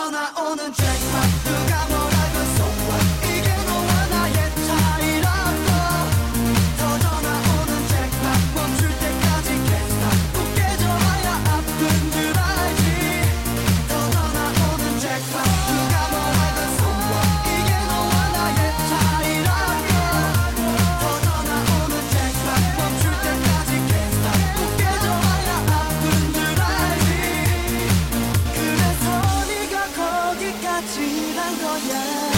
터져나오는 잭팟 누가 뭐라고 so what 이게 너와 나의 차이라고 터져나오는 잭팟 멈출 때까지 can't stop 꼭 깨져봐야 아픈 줄 알지 터져나오는 잭팟 누가 뭐라고 so what 이게 너와 나의 차이라고 터져나오는 잭팟 멈출 때까지 can't stop 꼭 깨져봐야 아픈 줄 알지 그래서 네가 거기까지란 거야